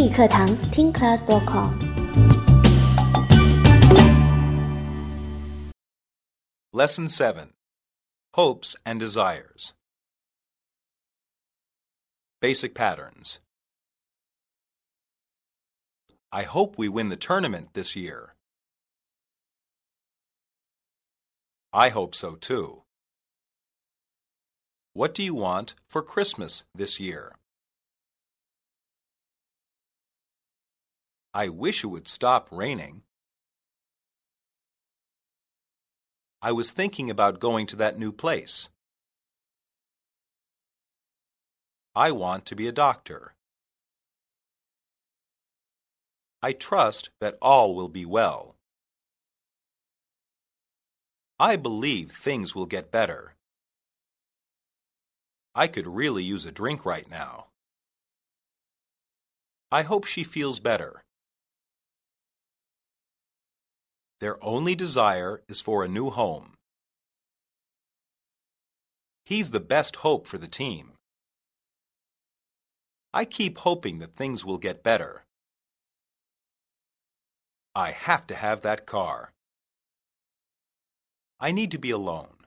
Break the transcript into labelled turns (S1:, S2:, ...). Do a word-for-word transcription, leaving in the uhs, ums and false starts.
S1: 英语课堂 听 class dot com。
S2: Lesson seven. Hopes and Desires. Basic Patterns. I hope we win the tournament this year. I hope so too. What do you want for Christmas this year? I wish it would stop raining. I was thinking about going to that new place. I want to be a doctor. I trust that all will be well. I believe things will get better. I could really use a drink right now. I hope she feels better. Their only desire is for a new home. He's the best hope for the team. I keep hoping that things will get better. I have to have that car. I need to be alone.